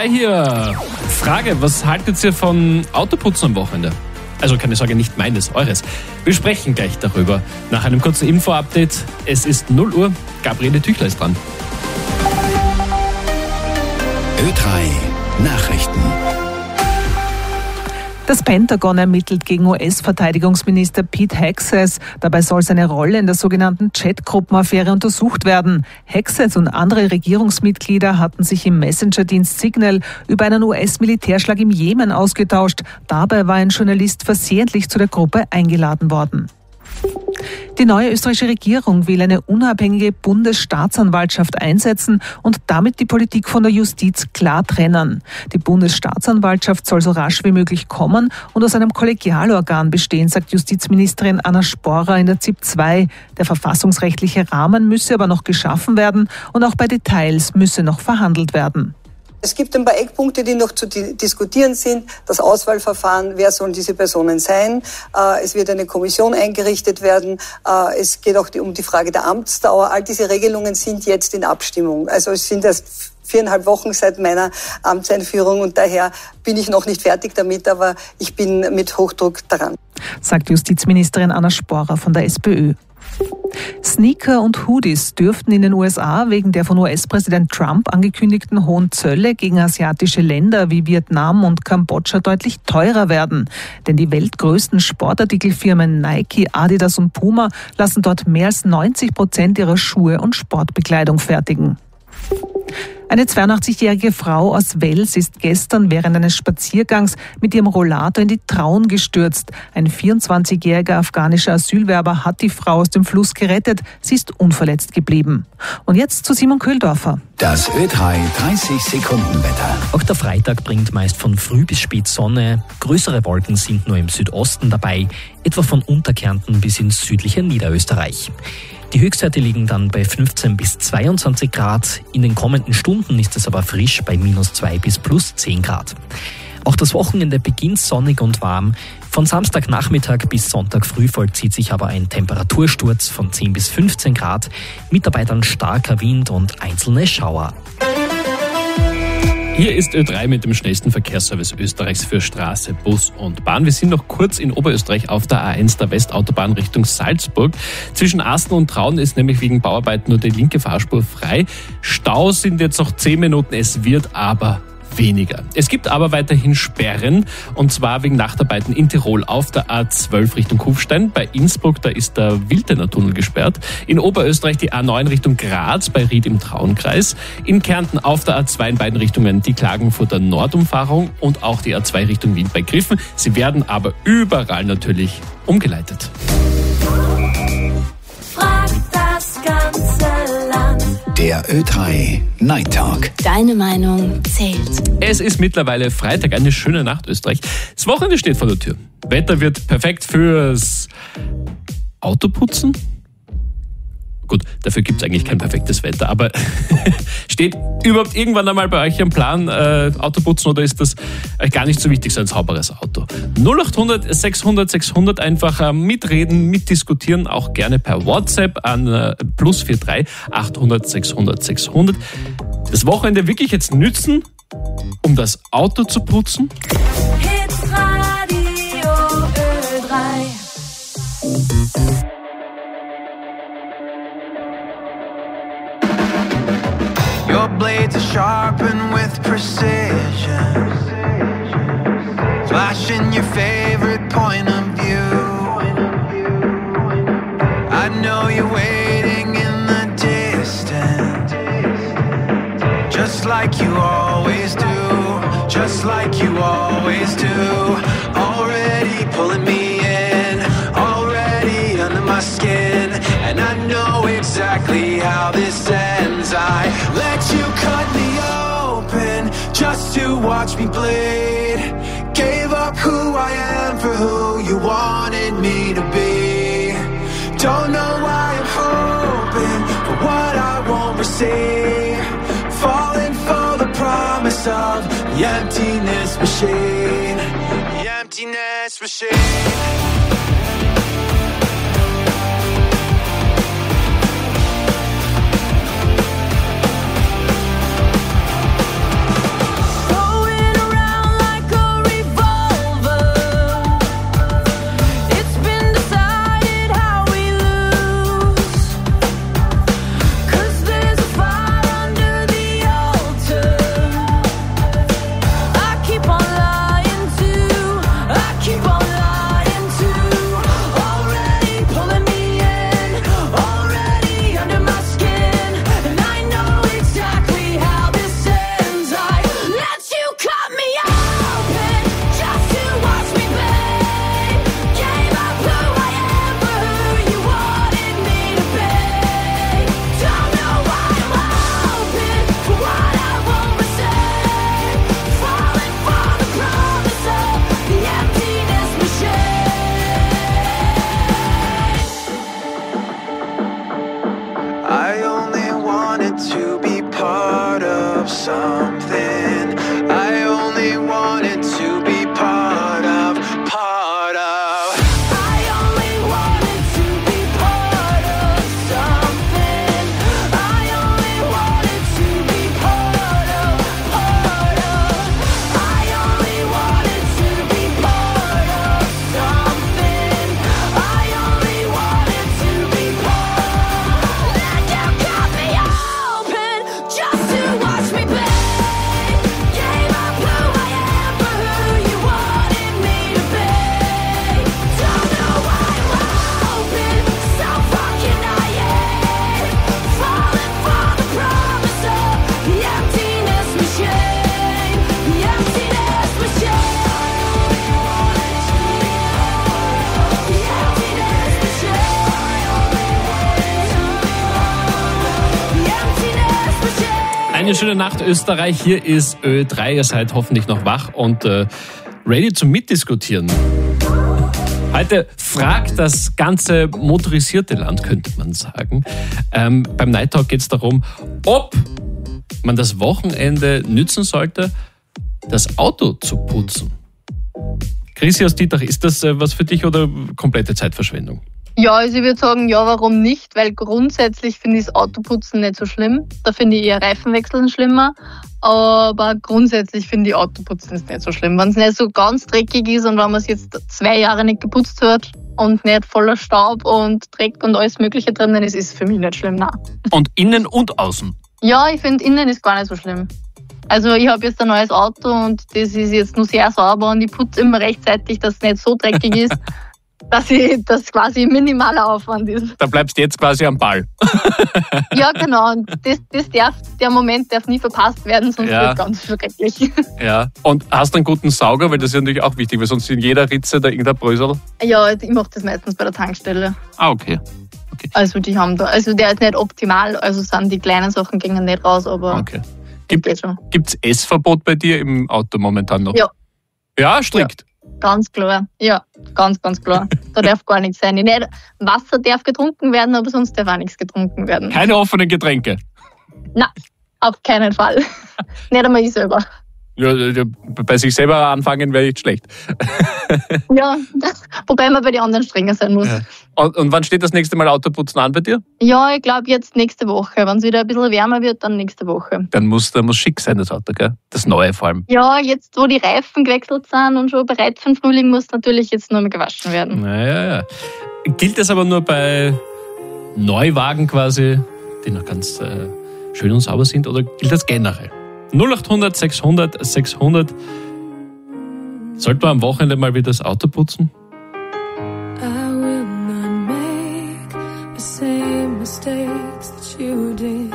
Ö3 hier. Frage, was haltet ihr von Autoputzen am Wochenende? Also keine Sorge, nicht meines, eures. Wir sprechen gleich darüber. Nach einem kurzen Info-Update. Es ist 0 Uhr. Gabriele Tüchler ist dran. Ö3 Nachrichten. Das Pentagon ermittelt gegen US-Verteidigungsminister Pete Hegseth. Dabei soll seine Rolle in der sogenannten Chatgruppenaffäre untersucht werden. Hegseth und andere Regierungsmitglieder hatten sich im Messenger-Dienst Signal über einen US-Militärschlag im Jemen ausgetauscht. Dabei war ein Journalist versehentlich zu der Gruppe eingeladen worden. Die neue österreichische Regierung will eine unabhängige Bundesstaatsanwaltschaft einsetzen und damit die Politik von der Justiz klar trennen. Die Bundesstaatsanwaltschaft soll so rasch wie möglich kommen und aus einem Kollegialorgan bestehen, sagt Justizministerin Anna Sporer in der ZIP 2. Der verfassungsrechtliche Rahmen müsse aber noch geschaffen werden und auch bei Details müsse noch verhandelt werden. Es gibt ein paar Eckpunkte, die noch zu diskutieren sind. Das Auswahlverfahren, wer sollen diese Personen sein? Es wird eine Kommission eingerichtet werden. Es geht auch um die Frage der Amtsdauer. All diese Regelungen sind jetzt in Abstimmung. Also es sind erst 4,5 Wochen seit meiner Amtseinführung und daher bin ich noch nicht fertig damit, aber ich bin mit Hochdruck daran. Sagt Justizministerin Anna Sporer von der SPÖ. Sneaker und Hoodies dürften in den USA wegen der von US-Präsident Trump angekündigten hohen Zölle gegen asiatische Länder wie Vietnam und Kambodscha deutlich teurer werden. Denn die weltgrößten Sportartikelfirmen Nike, Adidas und Puma lassen dort mehr als 90% ihrer Schuhe und Sportbekleidung fertigen. Eine 82-jährige Frau aus Wels ist gestern während eines Spaziergangs mit ihrem Rollator in die Traun gestürzt. Ein 24-jähriger afghanischer Asylwerber hat die Frau aus dem Fluss gerettet. Sie ist unverletzt geblieben. Und jetzt zu Simon Köhldorfer. Das Ö3 30-Sekunden-Wetter. Auch der Freitag bringt meist von früh bis spät Sonne. Größere Wolken sind nur im Südosten dabei, etwa von Unterkärnten bis ins südliche Niederösterreich. Die Höchstwerte liegen dann bei 15 bis 22 Grad. In den kommenden Stunden ist es aber frisch bei -2 bis +10 Grad. Auch das Wochenende beginnt sonnig und warm. Von Samstagnachmittag bis Sonntag früh vollzieht sich aber ein Temperatursturz von 10 bis 15 Grad. Mit dabei dann starker Wind und einzelne Schauer. Hier ist Ö3 mit dem schnellsten Verkehrsservice Österreichs für Straße, Bus und Bahn. Wir sind noch kurz in Oberösterreich auf der A1 der Westautobahn Richtung Salzburg. Zwischen Asten und Traun ist nämlich wegen Bauarbeiten nur die linke Fahrspur frei. Staus sind jetzt noch 10 Minuten, es wird aber weniger. Es gibt aber weiterhin Sperren, und zwar wegen Nachtarbeiten in Tirol auf der A12 Richtung Kufstein. Bei Innsbruck, da ist der Wildener Tunnel gesperrt. In Oberösterreich die A9 Richtung Graz bei Ried im Traunkreis. In Kärnten auf der A2 in beiden Richtungen die Klagenfurter Nordumfahrung und auch die A2 Richtung Wien bei Griffen. Sie werden aber überall natürlich umgeleitet. Der Ö3 Night Talk. Deine Meinung zählt. Es ist mittlerweile Freitag, eine schöne Nacht, Österreich. Das Wochenende steht vor der Tür. Wetter wird perfekt fürs Autoputzen. Gut, dafür gibt es eigentlich kein perfektes Wetter, aber steht überhaupt irgendwann einmal bei euch am Plan Autoputzen, oder ist das euch gar nicht so wichtig, so ein sauberes Auto? 0800 600 600 einfach mitreden, mitdiskutieren, auch gerne per WhatsApp an +43 800 600 600. Das Wochenende wirklich jetzt nützen, um das Auto zu putzen? Hitradio Ö3. Your blades are sharpened with precision, flashing your favorite point of view. I know you're waiting in the distance, just like you always do, just like you always do. Already pulling me in, already under my skin, and I know exactly how this ends. I let you cut me open just to watch me bleed. Gave up who I am for who you wanted me to be. Don't know why I'm hoping for what I won't receive. Falling for the promise of the emptiness machine. The emptiness machine. Eine schöne Nacht, Österreich. Hier ist Ö3. Ihr seid hoffentlich noch wach und ready zum Mitdiskutieren. Heute fragt das ganze motorisierte Land, könnte man sagen. Beim Night Talk geht es darum, ob man das Wochenende nützen sollte, das Auto zu putzen. Chrissy aus Dietach, ist das was für dich oder komplette Zeitverschwendung? Ja, also ich würde sagen, ja, warum nicht? Weil grundsätzlich finde ich das Autoputzen nicht so schlimm. Da finde ich eher Reifenwechseln schlimmer. Aber grundsätzlich finde ich Autoputzen ist nicht so schlimm. Wenn es nicht so ganz dreckig ist und wenn man es jetzt 2 Jahre nicht geputzt hat und nicht voller Staub und Dreck und alles Mögliche drinnen ist, ist es für mich nicht schlimm, nein. Und innen und außen? Ja, ich finde, innen ist gar nicht so schlimm. Also ich habe jetzt ein neues Auto und das ist jetzt nur sehr sauber und ich putze immer rechtzeitig, dass es nicht so dreckig ist, dass das quasi minimaler Aufwand ist. Da bleibst du jetzt quasi am Ball. Ja, genau. Und der Moment darf nie verpasst werden, sonst wird es ganz schrecklich. Ja. Und hast du einen guten Sauger, weil das ist ja natürlich auch wichtig, weil sonst in jeder Ritze da irgendein Brösel. Ja, ich mache das meistens bei der Tankstelle. Ah, okay. Also die haben da, also der ist nicht optimal, also sind die kleinen Sachen gingen nicht raus, aber okay. Gibt's Essverbot bei dir im Auto momentan noch? Ja. Ja, strikt? Ja. Ganz klar, ja, ganz klar. Da darf gar nichts sein. Nicht Wasser darf getrunken werden, aber sonst darf auch nichts getrunken werden. Keine offenen Getränke? Nein, auf keinen Fall. Nicht einmal ich selber. Ja, bei sich selber anfangen wäre nicht schlecht. Ja, wobei man bei den anderen strenger sein muss. Ja. Und wann steht das nächste Mal Autoputzen an bei dir? Ja, ich glaube jetzt nächste Woche. Wenn es wieder ein bisschen wärmer wird, dann nächste Woche. Dann muss schick sein, das Auto, gell? Das Neue vor allem. Ja, jetzt wo die Reifen gewechselt sind und schon bereit für den Frühling, muss natürlich jetzt nur mehr gewaschen werden. Ja. Gilt das aber nur bei Neuwagen quasi, die noch ganz schön und sauber sind, oder gilt das generell? 0800 600 600. Sollte man am Wochenende mal wieder das Auto putzen? I will not make the same mistakes that you did.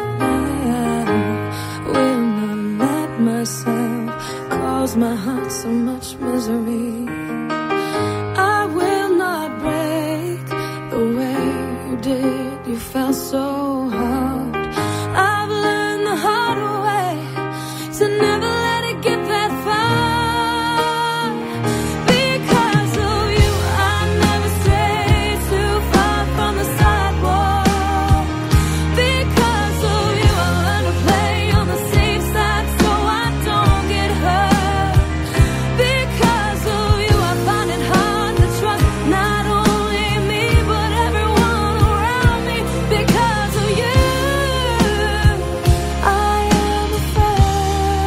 I will not let myself cause my heart so much misery. I will not break the way you did. You felt so hard. I've learned the hard way to never let it get that far. Because of you, I never stray too far from the sidewalk. Because of you, I learned to play on the safe side so I don't get hurt. Because of you, I find it hard to trust not only me but everyone around me. Because of you, I am afraid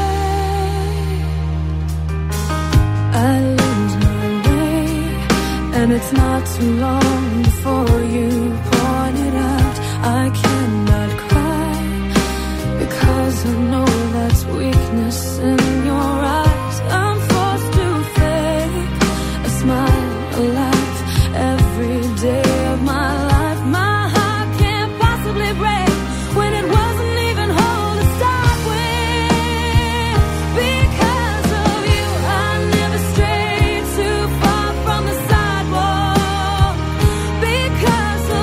I lose my way, and it's not too long before you point it out. I cannot cry because I know that's weakness in your eyes. I'm forced to fake a smile, a laugh every day of my life. My heart can't possibly break when it wasn't even whole to start with. Because of you, I never strayed too far from the sidewalk. Because of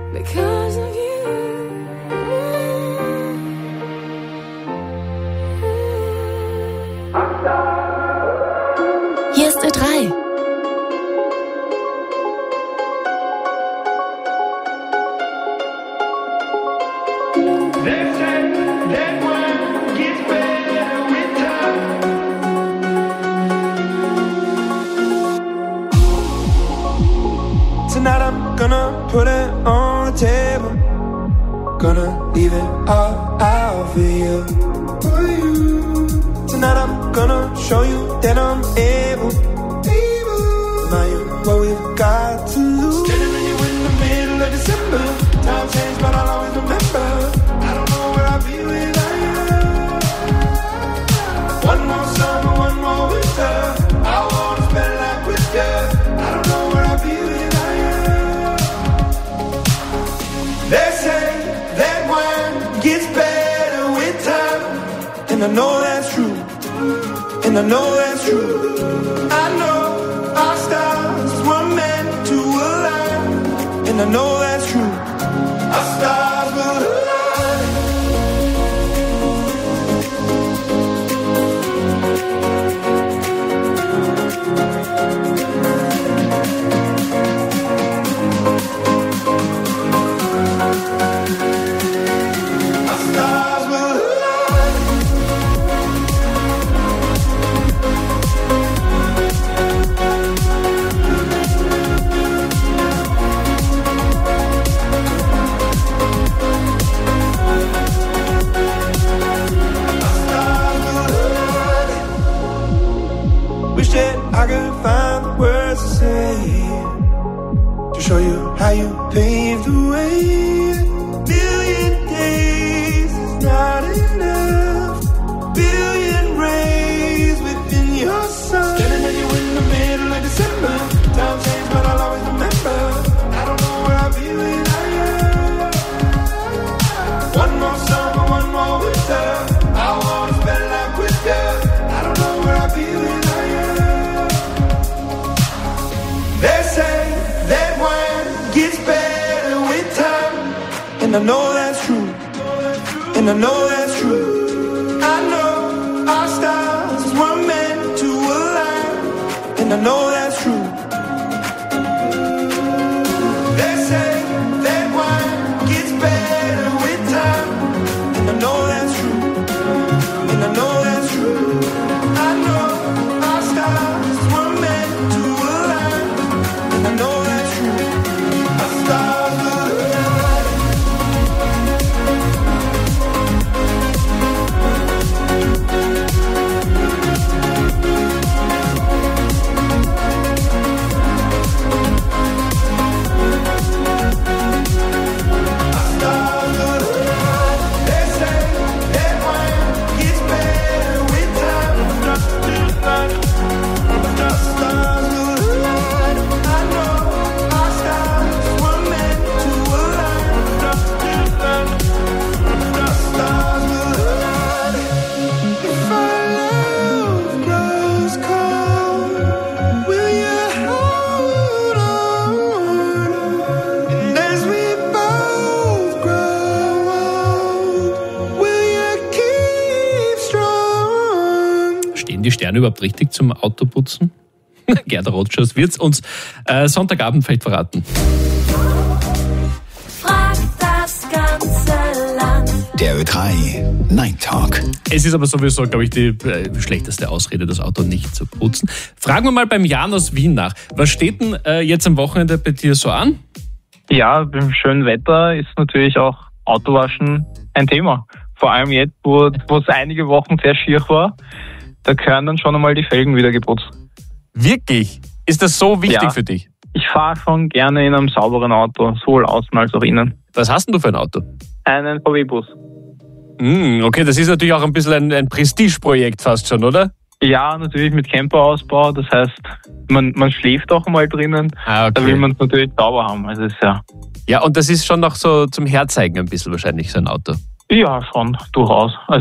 because of you. Hier ist Ö3. Tonight I'm gonna put it on the table. Gonna leave it all out for you. Tonight I'm gonna show you that I'm able. Now you what we've got to lose. Standing with you in the middle of December. Time changed, but I'll always remember. I don't know where I'll be without you. One more summer, one more winter. I wanna spend life with you. I don't know where I'll be without you. They say that wine gets better with time, and I know that's true. And I know that's true. I know our stars were meant to align, and I know that's true. Our stars will align. Our stars will align. Wish that I could find the words to say to show you how you paved the way. Billion days is not enough. Billion rays within your sun. Standing at you in the middle of December. Time changed, but I'll always remember. I don't know where I'll be without you. One more summer, one more winter. I wanna spend life with you. I don't know where I'll be without you. They say that wine gets better with time, and I know that's true. And I know that's true. I know our stars were meant to align, and I know that's true. They say that wine gets better with time, and I know that's true. And I know that's true. I know our stars were meant to align, and I know that's true. Our stars will align. Our stars will align. They say that wine gets better with time. Our stars will align. I know our stars were meant to align. Our stars will align. If our love grows cold, will you hold on? And as we both grow old, will you keep strong? Stehen die Sterne überhaupt richtig zum Autoputzen? Gerda Rotschers wird es uns Sonntagabend vielleicht verraten. Frag das ganze Land. Der Ö3 Night Talk. Es ist aber sowieso, glaube ich, die schlechteste Ausrede, das Auto nicht zu putzen. Fragen wir mal beim Jan aus Wien nach. Was steht denn jetzt am Wochenende bei dir so an? Ja, beim schönen Wetter ist natürlich auch Autowaschen ein Thema. Vor allem jetzt, wo es einige Wochen sehr schier war, da gehören dann schon einmal die Felgen wieder geputzt. Wirklich? Ist das so wichtig Ja. für dich? Ich fahre schon gerne in einem sauberen Auto, sowohl außen als auch innen. Was hast denn du für ein Auto? Einen VW-Bus. Okay, das ist natürlich auch ein bisschen ein Prestigeprojekt fast schon, oder? Ja, natürlich mit Camperausbau, das heißt, man schläft auch mal drinnen. Ah, Da will okay. man es natürlich sauber haben. Also ist Ja, und das ist schon noch so zum Herzeigen ein bisschen wahrscheinlich, so ein Auto. ja schon, durchaus. Also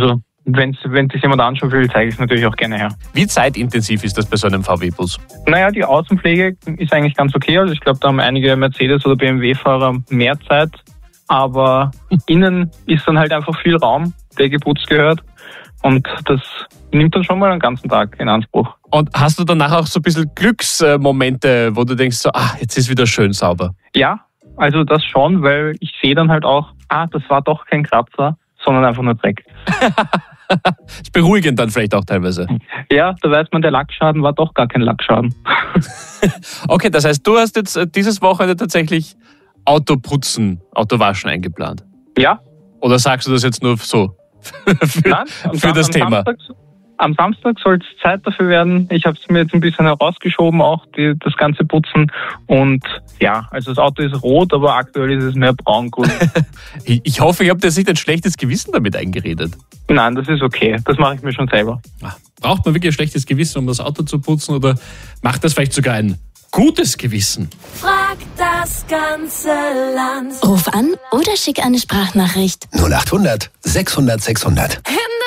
wenn sich jemand anschauen will, zeige ich es natürlich auch gerne her. Wie zeitintensiv ist das bei so einem VW-Bus? Naja, die Außenpflege ist eigentlich ganz okay. Also ich glaube, da haben einige Mercedes- oder BMW-Fahrer mehr Zeit. Aber innen ist dann halt einfach viel Raum, der geputzt gehört. Und das nimmt dann schon mal einen ganzen Tag in Anspruch. Und hast du danach auch so ein bisschen Glücksmomente, wo du denkst, so, jetzt ist wieder schön sauber? Ja, also das schon, weil ich sehe dann halt auch, das war doch kein Kratzer, sondern einfach nur Dreck. Ist beruhigend dann vielleicht auch teilweise. Ja, da weiß man, der Lackschaden war doch gar kein Lackschaden. Okay, das heißt, du hast jetzt dieses Wochenende tatsächlich Autowaschen eingeplant? Ja. Oder sagst du das jetzt nur so für das Thema? Am Samstag soll es Zeit dafür werden. Ich habe es mir jetzt ein bisschen herausgeschoben, auch das ganze Putzen. Und ja, also das Auto ist rot, aber aktuell ist es mehr braun-grün. Ich hoffe, ich habe dir jetzt nicht ein schlechtes Gewissen damit eingeredet. Nein, das ist okay. Das mache ich mir schon selber. Braucht man wirklich ein schlechtes Gewissen, um das Auto zu putzen? Oder macht das vielleicht sogar ein gutes Gewissen? Frag das ganze Land. Ruf an oder schick eine Sprachnachricht. 0800 600 600.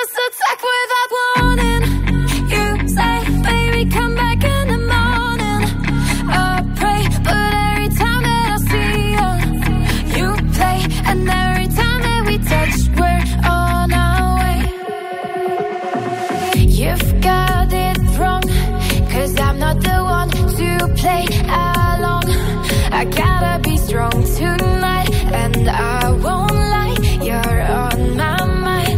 You say, baby, come back in the morning. I pray, but every time that I see you, you play, and every time that we touch, we're on our way. You've got it wrong, 'cause I'm not the one to play along. I gotta be strong tonight, and I won't lie, you're on my mind.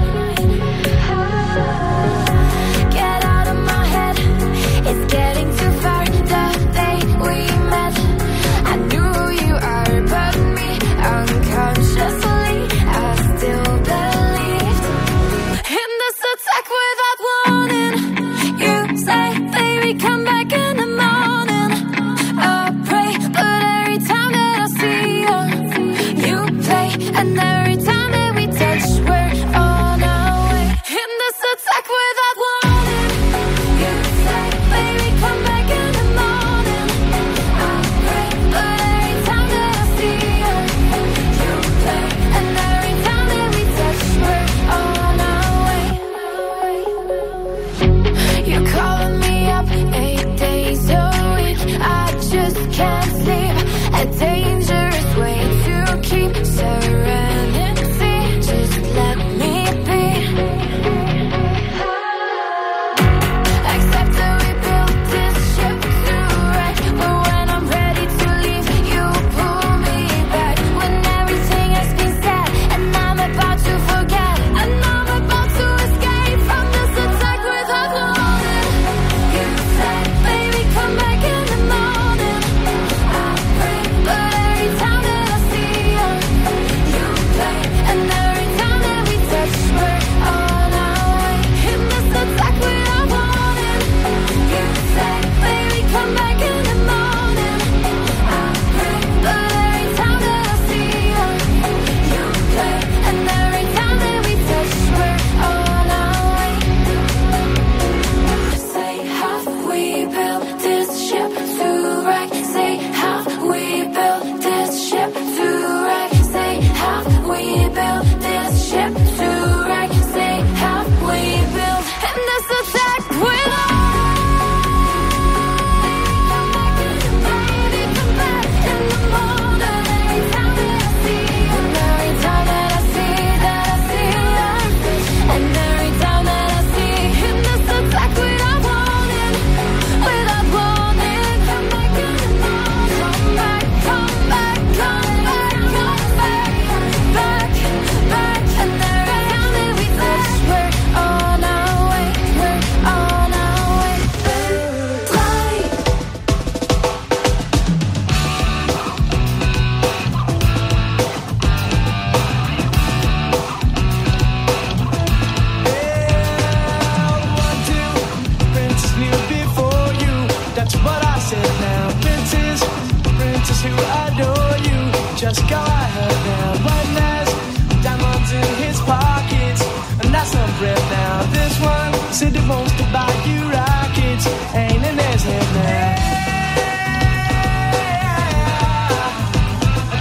It's getting too far, the day we met. I knew who you are, but me, unconsciously, I still believed in this attack without warning. You say, baby, come back in the morning. I pray, but every time that I see you, you play, and every time that we touch, we're on our way. In this attack without warning. Can't sleep, a dangerous way to keep serenity. Just let me be. Accept that we built this ship to wreck, but when I'm ready to leave, you pull me back. When everything has been said, and I'm about to forget, and I'm about to escape from this attack without warning. You said, baby, come back in the morning. But every time that I see you, you play, and every time that we touch, we're on our way. In this attack without warning, you say, baby, come back in the morning. I pray, but every time that I see you, you play, and every time that we touch, we're on our way. Say, have we built this ship to wreck? Say, have we built this ship to wreck? Say, have we built this ship to wreck? Say, have we built in this attack with just go ahead now. One has diamonds in his pockets, and that's not bread now. This one said he wants to buy you rockets, ain't in his head now.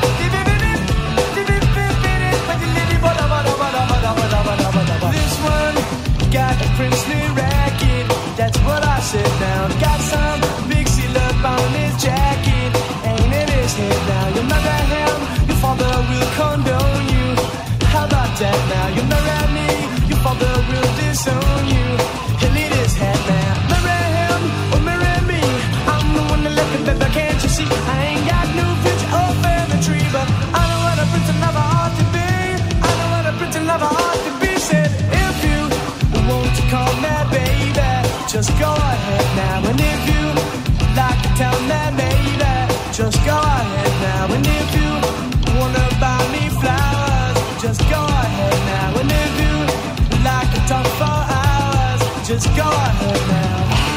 This one princely racket. That's what I said now. Got some big seal up on his jacket, ain't in his head now. You marry him, your father will condone you. How about that now? You marry me, your father will disown you. He'll eat his head now. Marry him or marry me, I'm the one that left him, baby, can't you see? I ain't got no future or family tree, but I know what a prince and lover ought to be. I know what a prince and lover ought to be. Said if you want to call me baby, just go ahead now. And if you like to tell me maybe, just go ahead now. And if you wanna buy me flowers, just go ahead now. And if you like to talk for hours, just go ahead now.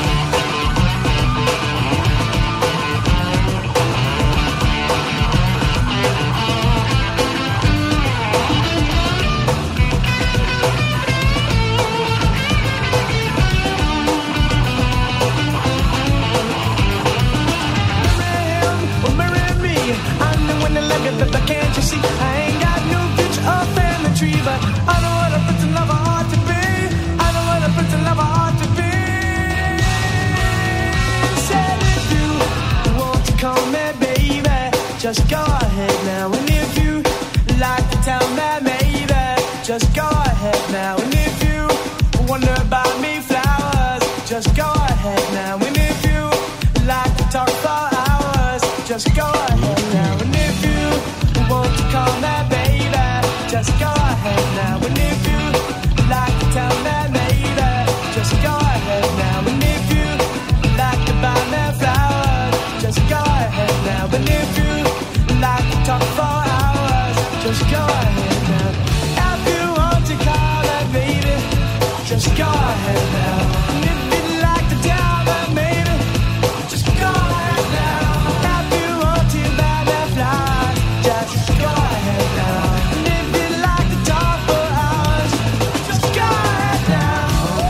But can't you see, I ain't got no future or family tree, but I know what a prince and lover ought to be. I know what a prince and lover ought to be. Said if you want to call me baby, just go ahead now. And if you like to tell me maybe, just go ahead now. And if you wonder about me flowers, just go ahead now. And if you like to talk for hours, just go ahead now. And if you want to call me baby, just go ahead now. And if you like to tell me maybe, just go ahead now. And if you like to buy me flowers, just go ahead now. And if you like to talk for hours, just go ahead now. If you want to call me baby, just go ahead now. And if you like to tell me maybe, just go ahead now. If you want to buy me flowers, just go ahead now. And if you like to talk for hours, just go ahead now.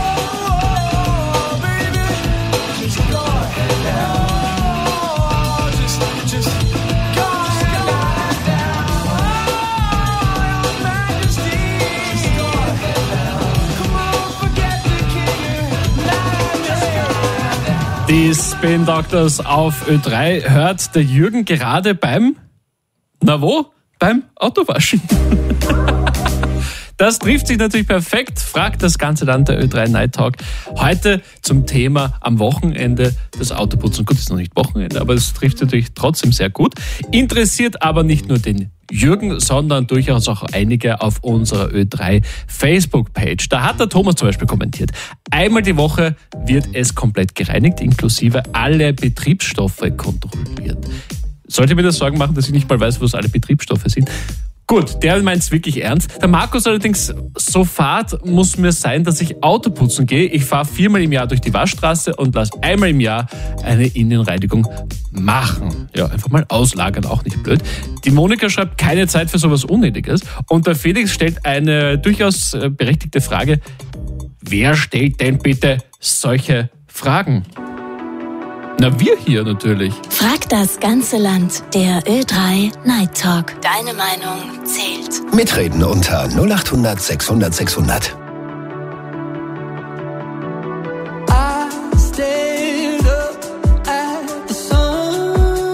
Oh, baby, just go ahead now. Just go ahead now. Oh, your Majesty, just go ahead now. Come on, forget the king. Just go ahead now. Die Spin Doctors auf Ö3 hört der Jürgen gerade beim, na wo? Beim Autowaschen. Das trifft sich natürlich perfekt, fragt das Ganze dann der Ö3 Night Talk. Heute zum Thema am Wochenende das Autoputzen. Gut, ist noch nicht Wochenende, aber es trifft natürlich trotzdem sehr gut. Interessiert aber nicht nur den Jürgen, sondern durchaus auch einige auf unserer Ö3 Facebook-Page. Da hat der Thomas zum Beispiel kommentiert: Einmal die Woche wird es komplett gereinigt, inklusive alle Betriebsstoffe kontrolliert. Sollte mir das Sorgen machen, dass ich nicht mal weiß, was alle Betriebsstoffe sind? Gut, der meint es wirklich ernst. Der Markus allerdings, so Fahrt muss mir sein, dass ich Autoputzen gehe. Ich fahre 4-mal im Jahr durch die Waschstraße und lasse einmal im Jahr eine Innenreinigung machen. Ja, einfach mal auslagern, auch nicht blöd. Die Monika schreibt, keine Zeit für sowas Unnötiges. Und der Felix stellt eine durchaus berechtigte Frage. Wer stellt denn bitte solche Fragen? Na, wir hier natürlich. Frag das ganze Land. Der Ö3 Night Talk. Deine Meinung zählt. Mitreden unter 0800 600 600. I stayed up at the sun,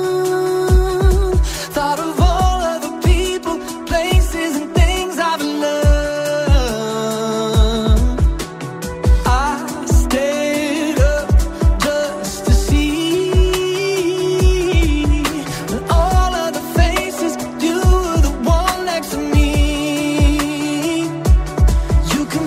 thought of all of the people, places and things I've learned. I stayed up just to see all of the faces. You were the one next to me. You can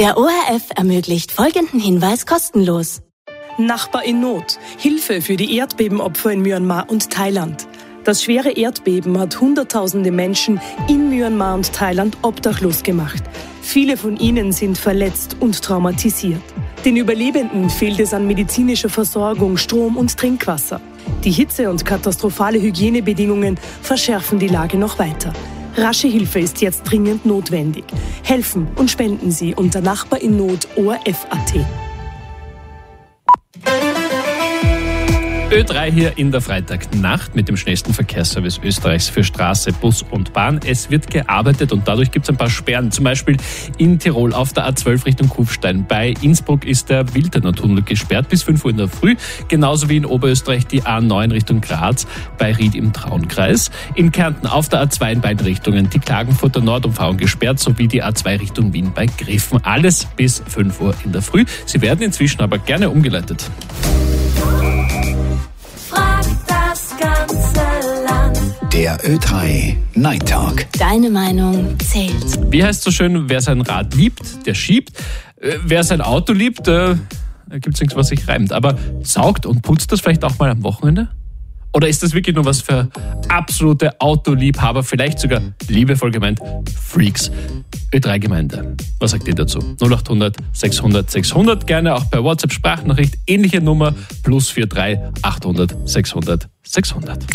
Der ORF ermöglicht folgenden Hinweis kostenlos. Nachbar in Not. Hilfe für die Erdbebenopfer in Myanmar und Thailand. Das schwere Erdbeben hat Hunderttausende Menschen in Myanmar und Thailand obdachlos gemacht. Viele von ihnen sind verletzt und traumatisiert. Den Überlebenden fehlt es an medizinischer Versorgung, Strom und Trinkwasser. Die Hitze und katastrophale Hygienebedingungen verschärfen die Lage noch weiter. Rasche Hilfe ist jetzt dringend notwendig. Helfen und spenden Sie unter Nachbarinnot ORF.at. Ö3 hier in der Freitagnacht mit dem schnellsten Verkehrsservice Österreichs für Straße, Bus und Bahn. Es wird gearbeitet und dadurch gibt es ein paar Sperren. Zum Beispiel in Tirol auf der A12 Richtung Kufstein. Bei Innsbruck ist der Wildener Tunnel gesperrt bis 5 Uhr in der Früh. Genauso wie in Oberösterreich die A9 Richtung Graz bei Ried im Traunkreis. In Kärnten auf der A2 in beiden Richtungen die Klagenfurter Nordumfahrung gesperrt sowie die A2 Richtung Wien bei Griffen. Alles bis 5 Uhr in der Früh. Sie werden inzwischen aber gerne umgeleitet. Der Ö3 Night Talk. Deine Meinung zählt. Wie heißt so schön, wer sein Rad liebt, der schiebt. Wer sein Auto liebt, gibt es nichts, was sich reimt. Aber saugt und putzt das vielleicht auch mal am Wochenende? Oder ist das wirklich nur was für absolute Autoliebhaber, vielleicht sogar liebevoll gemeint Freaks? Ö3-Gemeinde. Was sagt ihr dazu? 0800 600 600. Gerne auch per WhatsApp-Sprachnachricht. Ähnliche Nummer +43 800 600 600.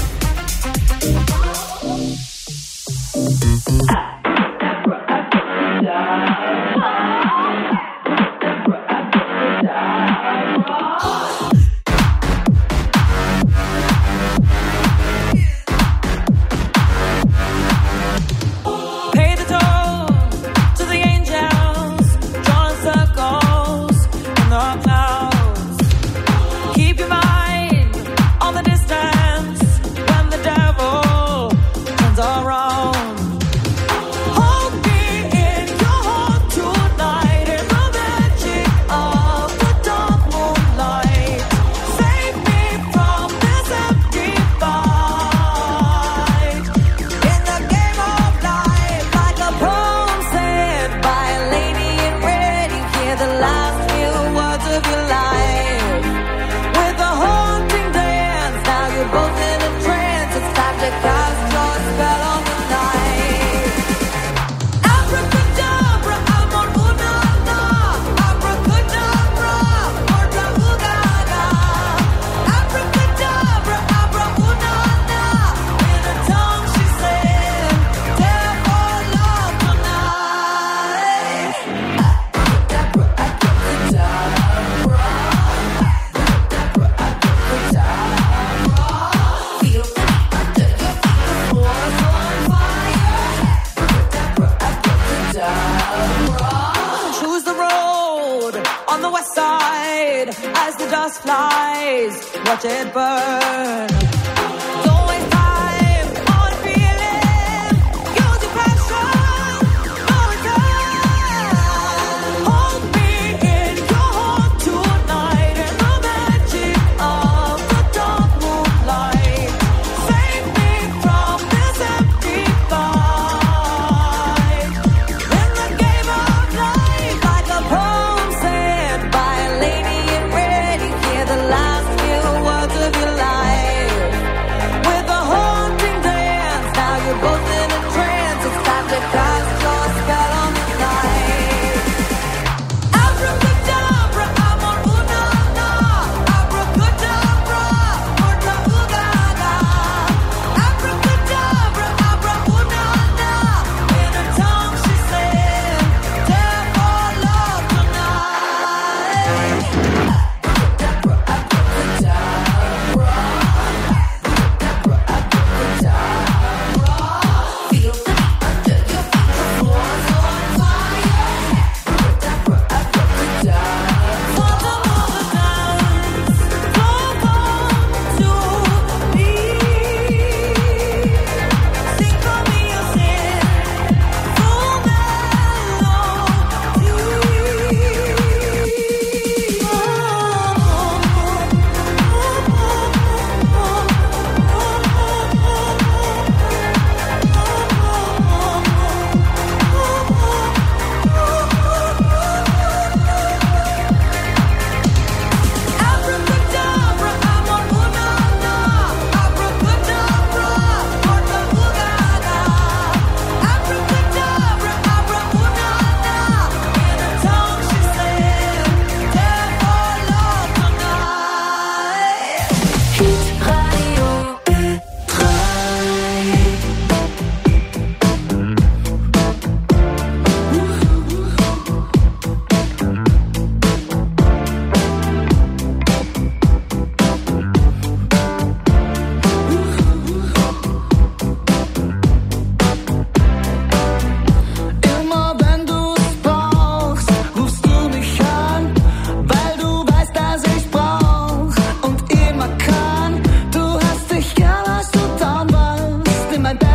Watch it burn.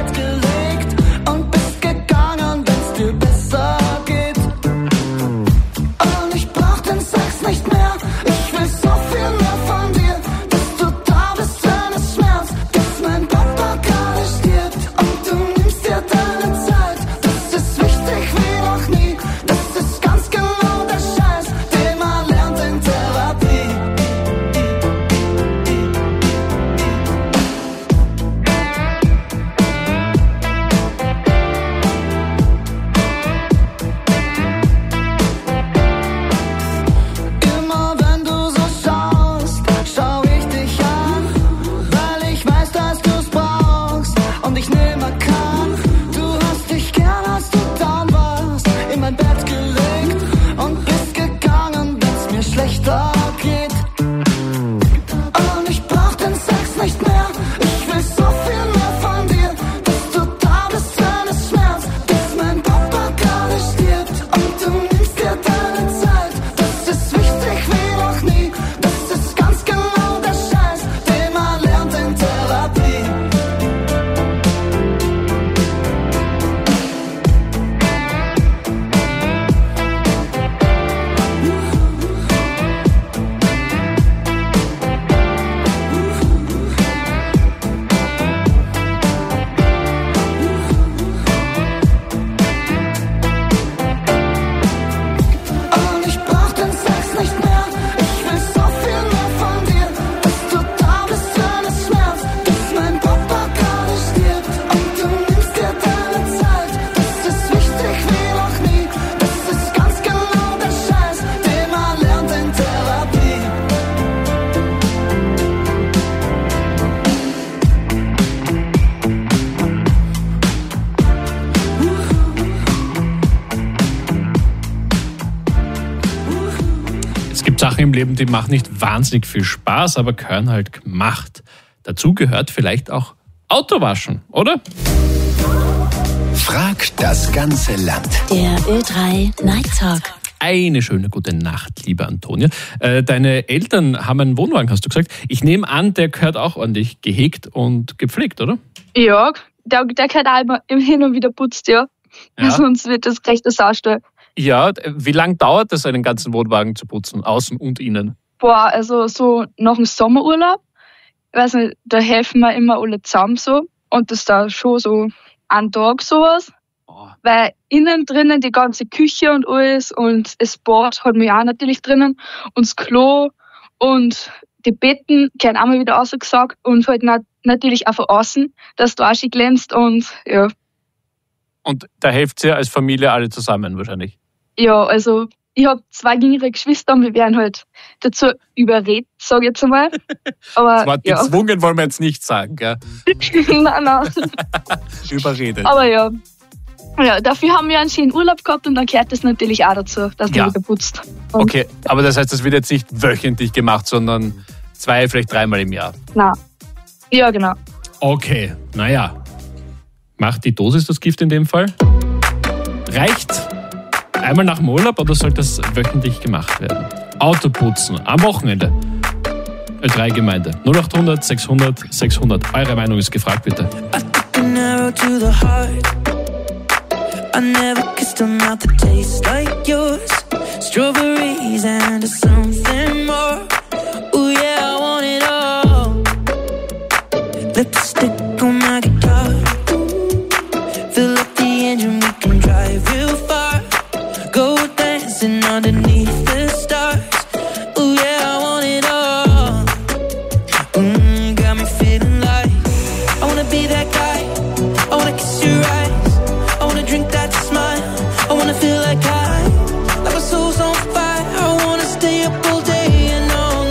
Bett gelegt und bist gegangen, wenn's dir besser geht. Und ich brauch den Sex nicht mehr, ich will so viel mehr von dir, dass du da bist, wenn es schmerzt, dass mein Papa gerade stirbt und du nimmst dir deine Zeit. Das ist wichtig wie noch nie, das ist ganz genau der Scheiß, den man lernt in Therapie. Immer wenn du so schaust, schau ich dich an, weil ich weiß, dass du's brauchst und ich nimmer kann. Du hast dich gern, als du down warst, in mein Bett gelegt und bist gegangen, wenn's mir schlechter geht. Und ich brauch den Sex nicht mehr, ich will so viel mehr von dir, dass du da bist, wenn es schmerzt, dass mein Papa gerade stirbt und du nimmst dir deine Zeit. Das ist wichtig wie noch nie, das ist ganz genau der Scheiß, den man lernt in Therapie. Und ich brauch den Sex nicht mehr, ich will so viel mehr von dir, dass du da bist, wenn es schmerzt, dass mein Papa gerade stirbt und du nimmst dir deine Zeit. Das ist wichtig wie noch nie, das ist ganz genau der Scheiß, den man lernt in Therapie. Es gibt Sachen im Leben, die machen nicht wahnsinnig viel Spaß, aber gehören halt gemacht. Dazu gehört vielleicht auch Autowaschen, oder? Fragt das ganze Land. Der Ö3 Night Talk. Eine schöne gute Nacht, liebe Antonia. Deine Eltern haben einen Wohnwagen, hast du gesagt. Ich nehme an, der gehört auch ordentlich gehegt und gepflegt, oder? Ja, der gehört auch immer hin und wieder putzt, ja. Ja. Sonst wird das recht ein Saustall. Ja, wie lange dauert es, einen ganzen Wohnwagen zu putzen, außen und innen? Boah, also so nach dem Sommerurlaub, ich weiß nicht, da helfen wir immer alle zusammen so. Und das da schon so einen Tag sowas. Weil innen drinnen die ganze Küche und alles und das Bad hat man ja auch natürlich drinnen und das Klo und die Betten gehören auch mal wieder rausgesagt und halt natürlich auch von außen, dass du auch schön glänzt und ja. Und da helft ihr als Familie alle zusammen wahrscheinlich? Ja, also ich habe 2 jüngere Geschwister und wir werden halt dazu überredet, sage ich jetzt einmal. Aber, das Wort gezwungen wollen wir jetzt nicht sagen, gell? nein. Überredet. Aber ja. Ja, dafür haben wir einen schönen Urlaub gehabt und dann gehört das natürlich auch dazu, dass man wieder putzt. Und Okay, aber das heißt, das wird jetzt nicht wöchentlich gemacht, sondern 2, vielleicht 3-mal im Jahr. Nein. Ja, genau. Okay, naja. Macht die Dosis das Gift in dem Fall? Reicht einmal nach dem Urlaub oder soll das wöchentlich gemacht werden? Autoputzen am Wochenende. Ö3-Gemeinde. 0800 600 600. Eure Meinung ist gefragt, bitte. An arrow to the heart. I never kissed a mouth that tastes like yours. Strawberries and something more. Ooh yeah, I want it all. Lipstick on my guitar. Fill up the engine, we can drive real far. Go dancing underneath the stars. Ooh yeah, I want it all. Got me feeling like I wanna be that guy. I wanna kiss your eyes. I wanna drink that smile. I wanna feel like my soul's on fire. I wanna stay up all day and all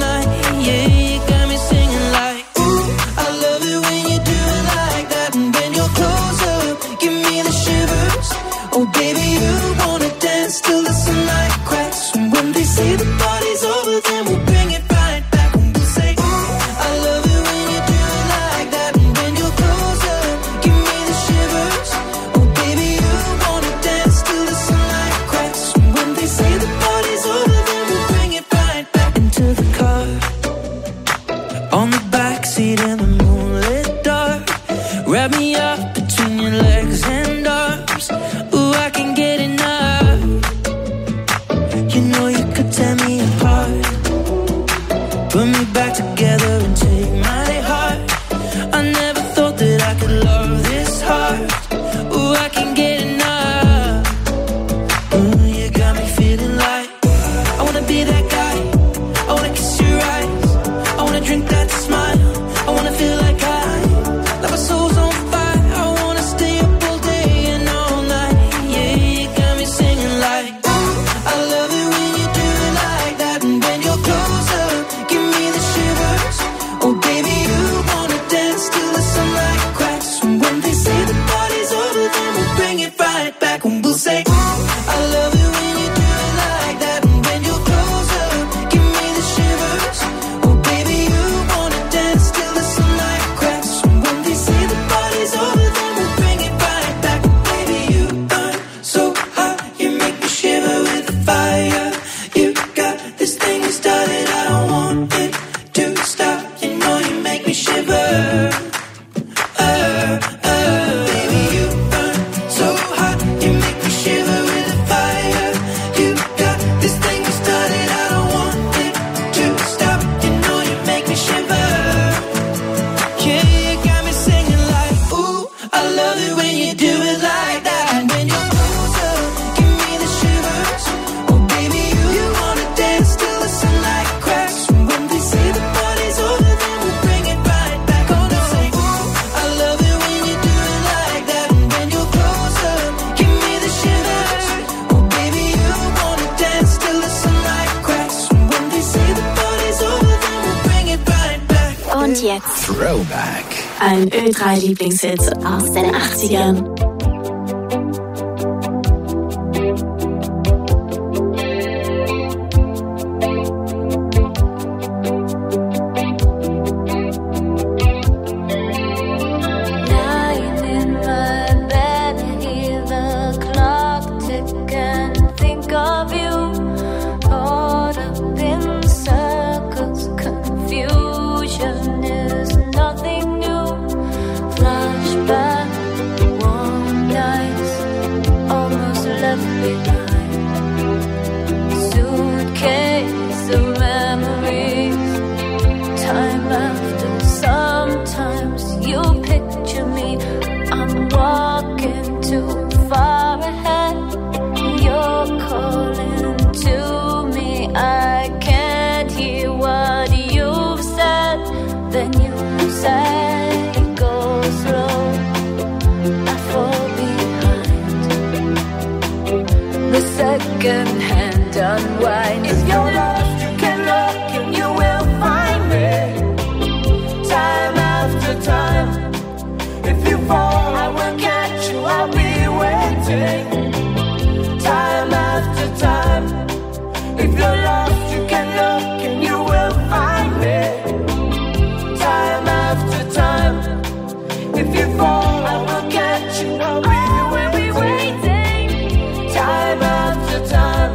love it when you do it like that. And when you're closer, give me the shivers. Oh baby, you wanna dance till the sunlight cracks. And when they say the party's over, then we'll bring it right back. Oh no, say, ooh, I love it when you do it like that. And when you're closer, give me the shivers. Oh baby, you wanna dance till the sunlight cracks. And when they say the party's over, then we'll bring it right back. Und jetzt Throwback. ein Ö3-Lieblingshit aus den 80ern. Lying in my bed, hear the clock tick and think of you. Caught up in circles, confusion is nothing new. Flashback, warm nights, almost left behind. Suitcase of memories, time after. Sometimes you picture me, I'm walking too far ahead. You're calling to me, I can't hear what you've said. Then you say, go slow, I fall behind. The second hand unwind. If you're lost, you can look and you will find me. Time after time. If you fall, I will catch you, I'll be waiting. Time after time. If you're lost, you can look and you will find me. Time after time. If you fall, I will catch you, I'll be waiting. Time after time.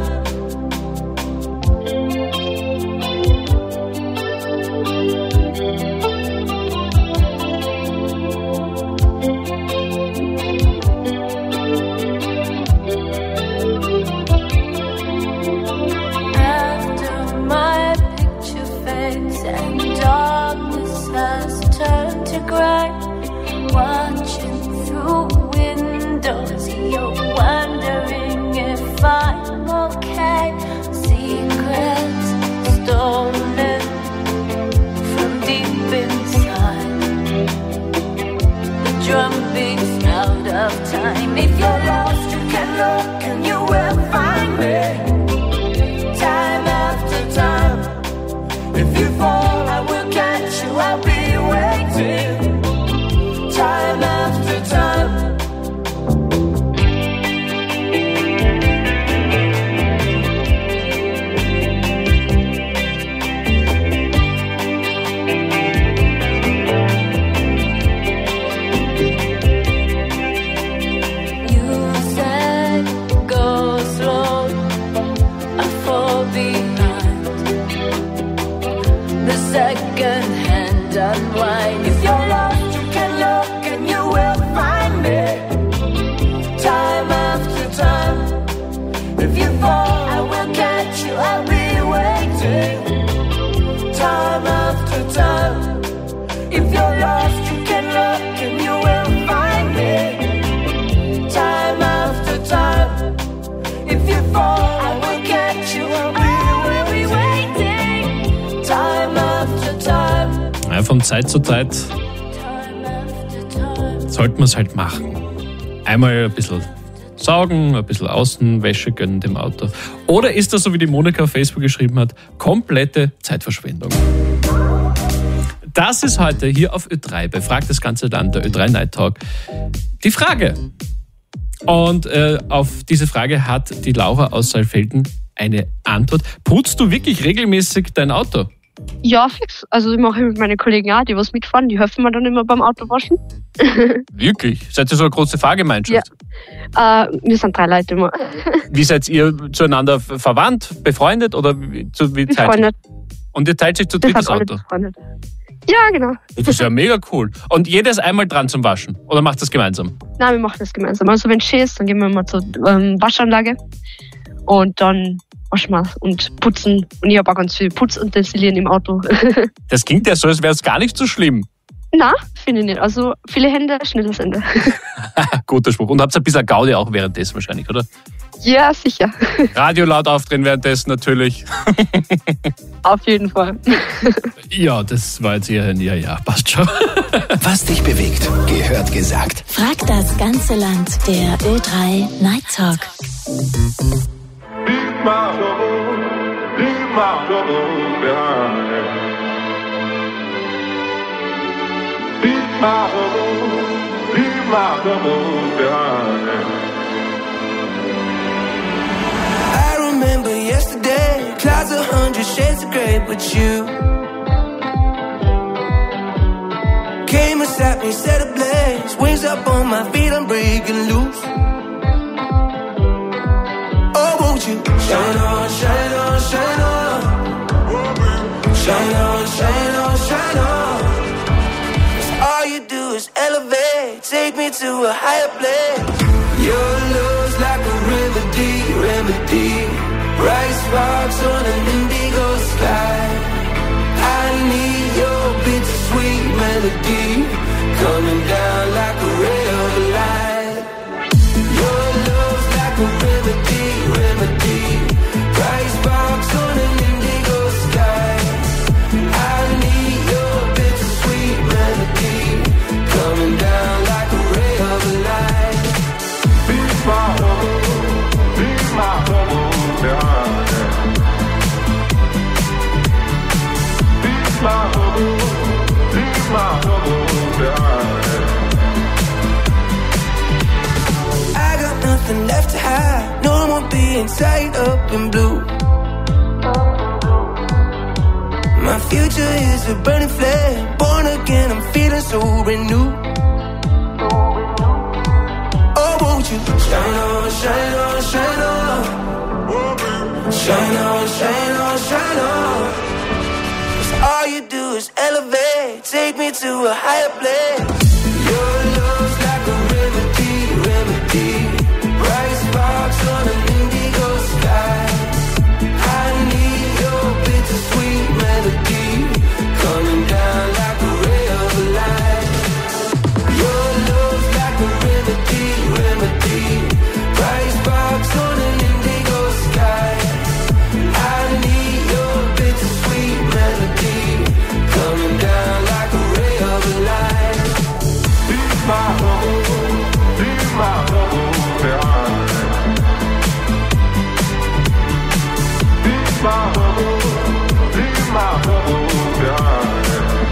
After my picture fades and darkness has turned to gray, watching through windows, you're wondering if I'm okay. Secrets stolen from deep inside. The drum beats out of time. If you're lost, you can look and you will find me. Time after time. If you fall, I will catch you, I'll be waiting. Time after time. You said go slow, I fall behind. The second hand unwind. If you're lost, you can look and you will find me. Time after time. If you fall, I will catch you, I'll be waiting. Time after time. If you're lost, you can look and you will find me. Time after time. If you fall, I will catch you, I'll be waiting. Time after time. Ja, von Zeit zu Zeit sollte man es halt machen. Einmal ein bisschen saugen, ein bisschen Außenwäsche gönnen dem Auto. Oder ist das, so wie die Monika auf Facebook geschrieben hat, komplette Zeitverschwendung? Das ist heute hier auf Ö3, befragt das ganze Land, der Ö3 Night Talk, die Frage. Und auf diese Frage hat die Laura aus Saalfelden eine Antwort. Putzt du wirklich regelmäßig dein Auto? Ja, fix. Also ich mache mit meinen Kollegen auch, die was mitfahren, die helfen mir dann immer beim Autowaschen. Wirklich? Seid ihr so eine große Fahrgemeinschaft? Ja, wir sind 3 Leute immer. Wie seid ihr zueinander verwandt, befreundet oder wie befreundet? Und ihr teilt sich zu dritt das Auto? Ja, genau. Das ist ja mega cool. Und jeder ist einmal dran zum Waschen? Oder macht das gemeinsam? Nein, wir machen das gemeinsam. Also wenn es schön ist, dann gehen wir mal zur Waschanlage und dann waschen wir und putzen. Und ich habe auch ganz viel Putzutensilien im Auto. Das klingt ja so, als wäre es gar nicht so schlimm. Na, finde ich nicht. Also viele Hände, schnelles Ende. Guter Spruch. Und habt ihr ein bisschen Gaudi auch währenddessen wahrscheinlich, oder? Ja, sicher. Radio laut aufdrehen währenddessen natürlich. Auf jeden Fall. Ja, das war jetzt eher ein Ja, passt schon. Was dich bewegt, gehört gesagt. Frag das ganze Land, der Ö3 Night Talk. Leave my troubles behind. Leave my troubles behind. I remember yesterday, clouds 100 shades of grey, but you came and sat me, set ablaze, wings up on my feet, I'm breaking loose. Oh, won't you shine on, shine on, shine on, shine on, shine on, shine on. 'Cause all you do is elevate, take me to a higher place. Your love's like a remedy, bright sparks on an indigo sky. I need your bittersweet melody, coming down like a ray of light. Your love's like a remedy, bright sparks on an indigo sky. I need your bittersweet melody, coming down like a ray of light. Leave my troubles behind. Leave my troubles behind. I got nothing left to hide, no more being tied up in blue. My future is a burning flame, born again, I'm feeling so renewed. Oh, won't you shine on, shine on, shine on, shine on, shine on, shine on. 'Cause all you do is elevate, take me to a higher place. Your love's like a remedy, bright sparks on an indigo sky. I need your bittersweet melody, coming down like a ray of light. Your love's like a remedy, bright sparks on an indigo sky. I need your bittersweet melody, coming down like a ray of light. Leave my troubles behind. Leave my troubles behind.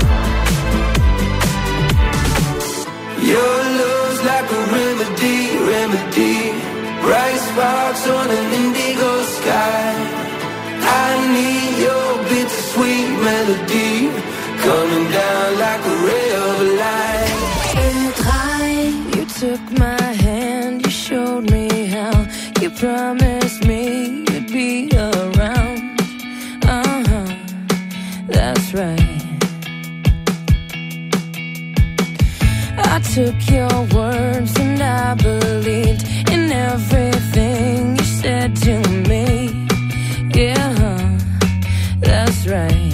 Your love's like a remedy, bright sparks on an indigo sky. I need your bittersweet melody, coming down like a ray of light. You took my hand, you showed me how, you promised me you'd be around. That's right. I took your words and I believed in everything you said to me. Yeah, that's right.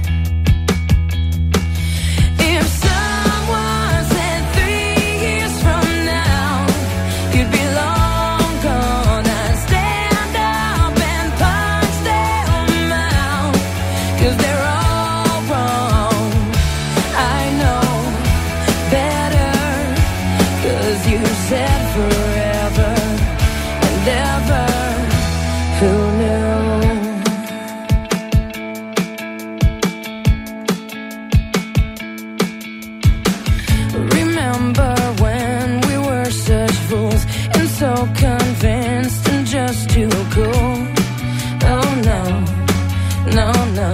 If someone said 3 years from now you'd be long gone, I'd stand up and punch them out, 'cause they're all wrong. I know better, 'cause you said forever and ever. Who knew? Remember when we were such fools and so convinced and just too cool? Oh no, no, no.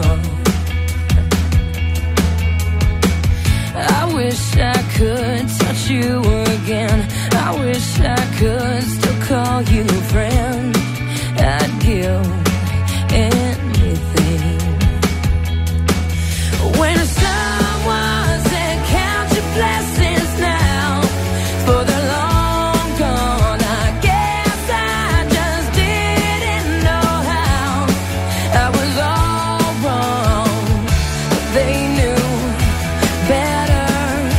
I wish I could touch you again. I wish I could still call you friend. I'd give anything. When someone said count your blessings now, for they're long gone, I guess I just didn't know how. I was all wrong, but they knew better,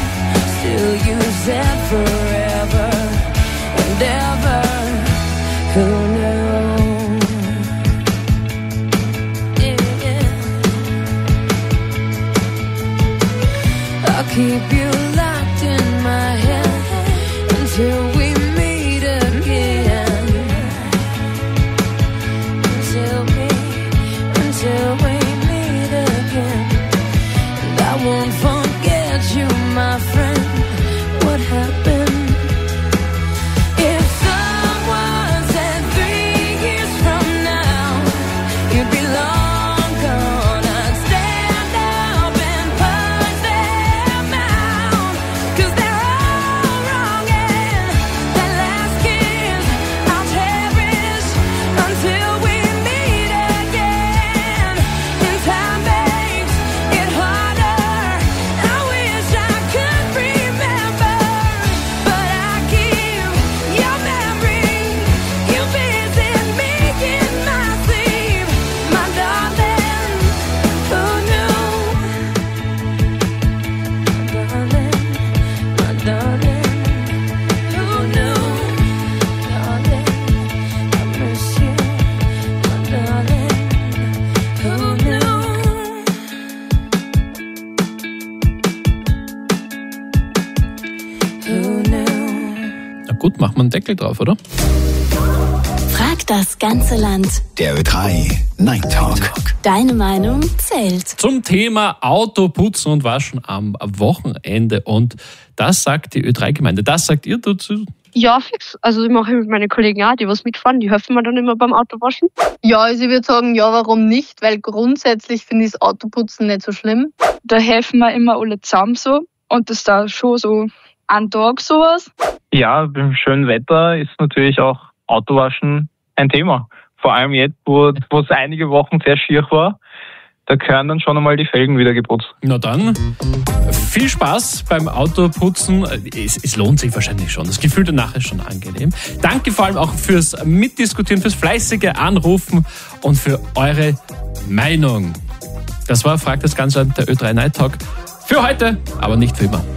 machen wir einen Deckel drauf, oder? Frag das ganze Land. Der Ö3 Night Talk. Deine Meinung zählt. Zum Thema Auto putzen und waschen am Wochenende. Und das sagt die Ö3-Gemeinde. Das sagt ihr dazu? Ja, fix. Also ich mache mit meinen Kollegen auch, die was mitfahren, die helfen mir dann immer beim Autowaschen. Ja, also ich würde sagen, ja, warum nicht? Weil grundsätzlich finde ich das Autoputzen nicht so schlimm. Da helfen wir immer alle zusammen so und das da schon so einen Tag sowas. Ja, beim schönen Wetter ist natürlich auch Autowaschen ein Thema. Vor allem jetzt, wo es einige Wochen sehr schier war, da gehören dann schon einmal die Felgen wieder geputzt. Na dann, viel Spaß beim Autoputzen. Es lohnt sich wahrscheinlich schon. Das Gefühl danach ist schon angenehm. Danke vor allem auch fürs Mitdiskutieren, fürs fleißige Anrufen und für eure Meinung. Das war Frag das ganze Land, der Ö3 Night Talk. Für heute, aber nicht für immer.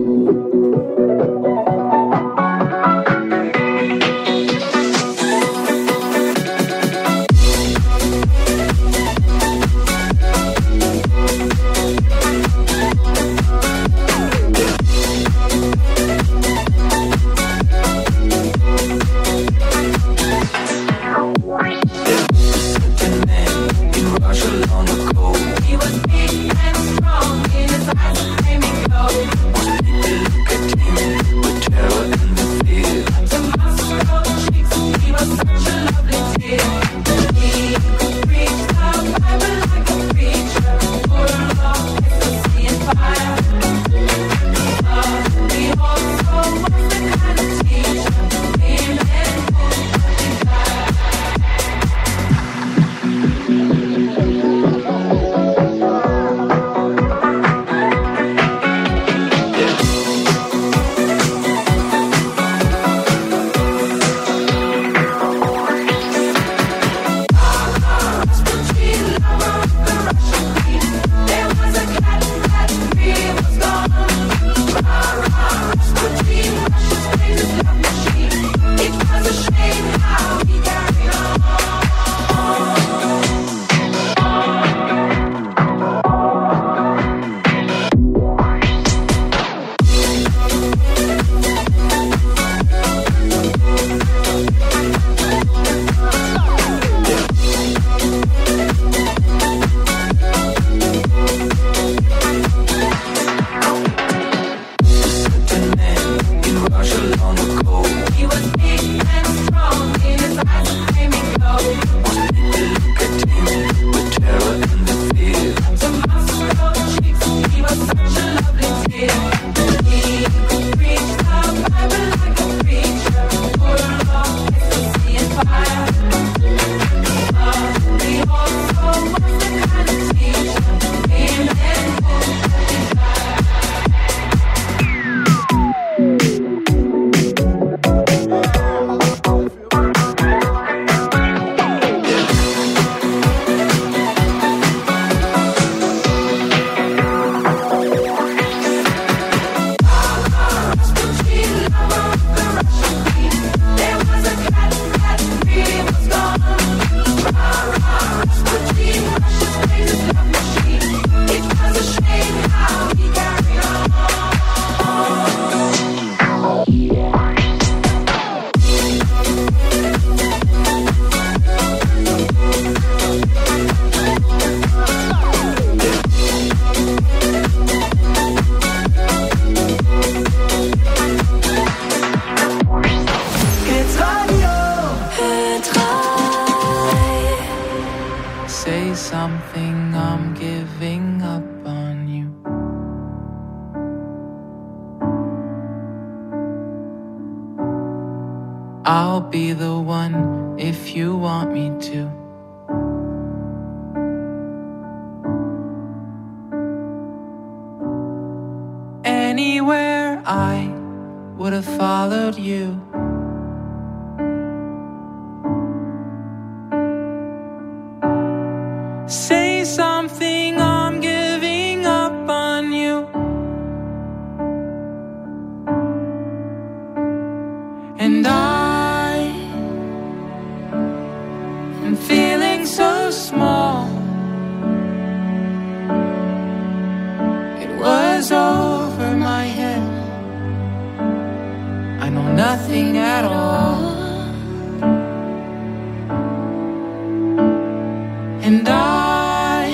something, I'm giving up on you. I'll be the one if you want me to. Anywhere I would have followed you. Say something, I'm giving up on you. And I am feeling so small. It was over my head. I know nothing at and I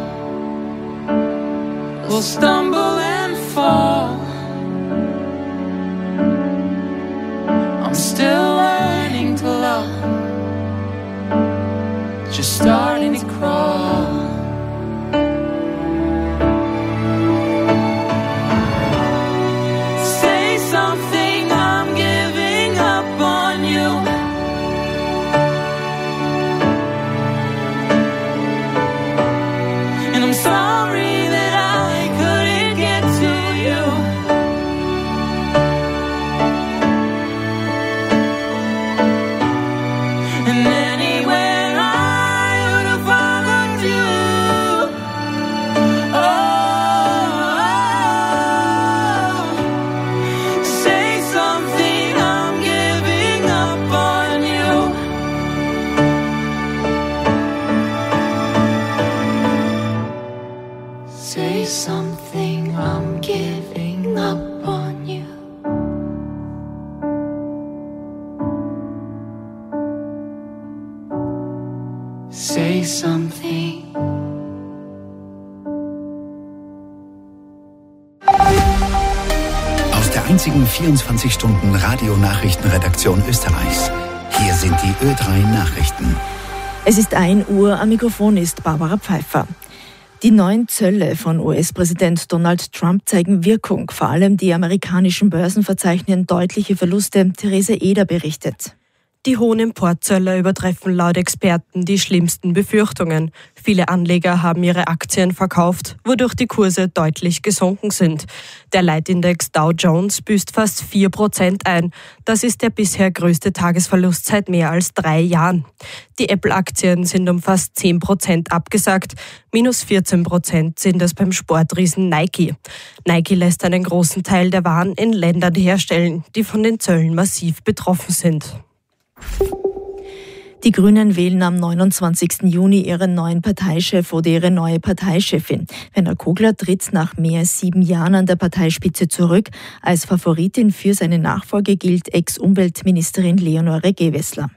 will stumble and fall. I'm still learning to love, just starting to crawl. Say something, I'm giving up on you. And I'm sorry that I couldn't get to you. And anywhere I would have followed you. Oh, say something, I'm giving up on you. Say something, I'm giving up on you. Say something. Aus der einzigen 24-Stunden-Radio-Nachrichtenredaktion Österreichs. Hier sind die Ö3 Nachrichten. Es ist 1 Uhr, am Mikrofon ist Barbara Pfeiffer. Die neuen Zölle von US-Präsident Donald Trump zeigen Wirkung. Vor allem die amerikanischen Börsen verzeichnen deutliche Verluste. Therese Eder berichtet. Die hohen Importzölle übertreffen laut Experten die schlimmsten Befürchtungen. Viele Anleger haben ihre Aktien verkauft, wodurch die Kurse deutlich gesunken sind. Der Leitindex Dow Jones büßt fast 4% ein. Das ist der bisher größte Tagesverlust seit mehr als 3 Jahren. Die Apple-Aktien sind um fast 10% abgesackt. Minus 14% sind es beim Sportriesen Nike. Nike lässt einen großen Teil der Waren in Ländern herstellen, die von den Zöllen massiv betroffen sind. Die Grünen wählen am 29. Juni ihren neuen Parteichef oder ihre neue Parteichefin. Werner Kogler tritt nach mehr als 7 Jahren an der Parteispitze zurück. Als Favoritin für seine Nachfolge gilt Ex-Umweltministerin Leonore Gewessler.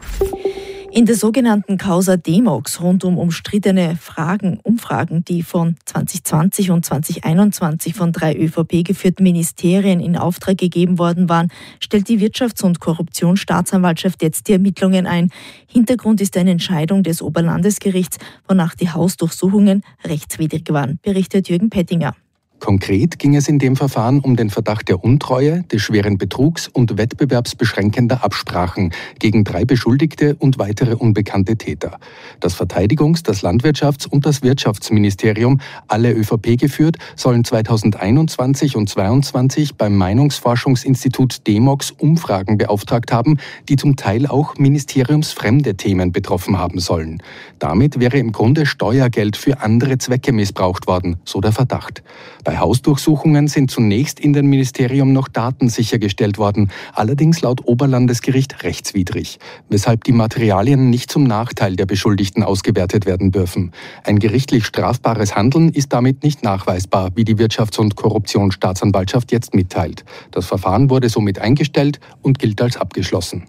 In der sogenannten Causa Demox rund um umstrittene Umfragen, die von 2020 und 2021 von 3 ÖVP-geführten Ministerien in Auftrag gegeben worden waren, stellt die Wirtschafts- und Korruptionsstaatsanwaltschaft jetzt die Ermittlungen ein. Hintergrund ist eine Entscheidung des Oberlandesgerichts, wonach die Hausdurchsuchungen rechtswidrig waren, berichtet Jürgen Pettinger. Konkret ging es in dem Verfahren um den Verdacht der Untreue, des schweren Betrugs und wettbewerbsbeschränkender Absprachen gegen 3 Beschuldigte und weitere unbekannte Täter. Das Verteidigungs-, das Landwirtschafts- und das Wirtschaftsministerium, alle ÖVP geführt, sollen 2021 und 2022 beim Meinungsforschungsinstitut Demox Umfragen beauftragt haben, die zum Teil auch ministeriumsfremde Themen betroffen haben sollen. Damit wäre im Grunde Steuergeld für andere Zwecke missbraucht worden, so der Verdacht. Bei Hausdurchsuchungen sind zunächst in dem Ministerium noch Daten sichergestellt worden, allerdings laut Oberlandesgericht rechtswidrig, weshalb die Materialien nicht zum Nachteil der Beschuldigten ausgewertet werden dürfen. Ein gerichtlich strafbares Handeln ist damit nicht nachweisbar, wie die Wirtschafts- und Korruptionsstaatsanwaltschaft jetzt mitteilt. Das Verfahren wurde somit eingestellt und gilt als abgeschlossen.